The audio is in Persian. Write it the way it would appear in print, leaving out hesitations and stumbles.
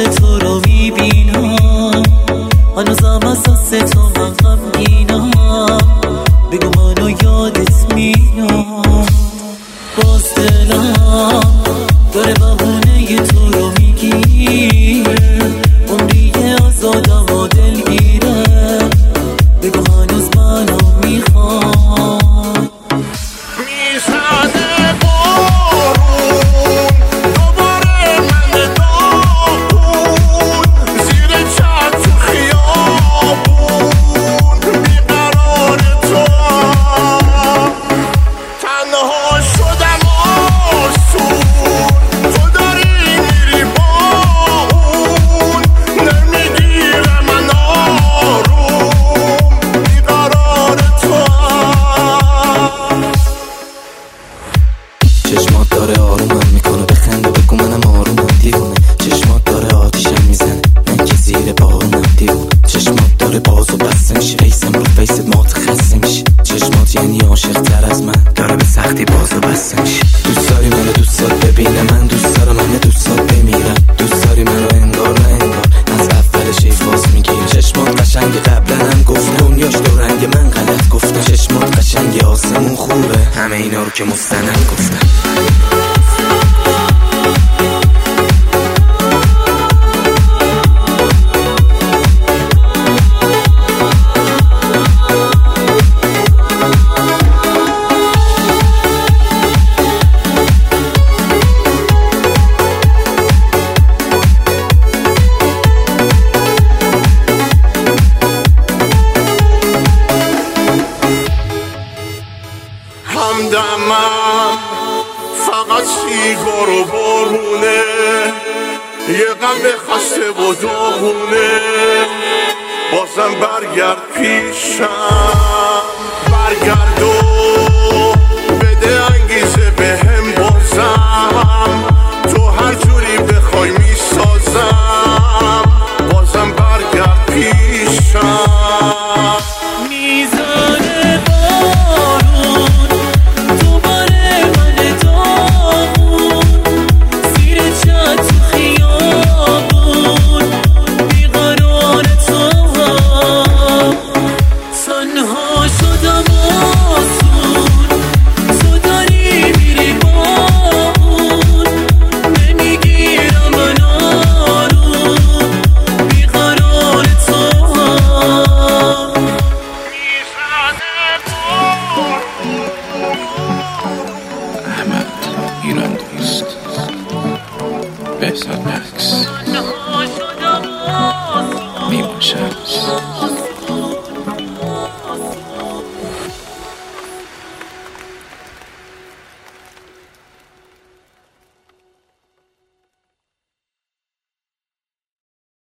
خواب تو رو میبینم، هنوزم اساس تو من غمگینم، بگو منو یادت میاد. باز دلم داره بهونه تو رو میگیره، عمریه از آدم و دلگیره، بگو هنوز منو میخواد. میزنه بارون دوباره من داغون، زیر چتر تو خیابون بیقرار تو، تنها شدم آسون، تو داری میری با اون، نمیگیره من آروم بیقرار تو. چشمات داره آرومم میکنه، بخنده بگو منم آرومم دیوونه. چشمات داره آتیشم میزنه، من که زیر بارونم دیوونه. چشمات داره باز و بسته میشه، فیسم رو فیست مات خسته میشه. چشمات یعنی عاشق تر از من، داره به سختی باز و بسته میشه. دوست داری منو دوستات ببینه، من دوست دارم همه دوستات بمیرم. دوست داری منو انگار نه انگار، از اولش ایفاز میگیره. چشمات قشنگ قبلا هم گفت، دنیاش دو رنگ من غلط گفتم. چشمات قشنگ آسمون خوبه، همه اینا رو که مستند گفتم. همدمم فقط سیگار و بارونه، یه غم خسته و داغونه، بازم برگرد پیشم، برگرد و بده انگیزه بهم بازم، تو هر جوری بخوای میسازم، بازم برگرد پیشم. ایران دوست بهزاد مکس نیما شمس.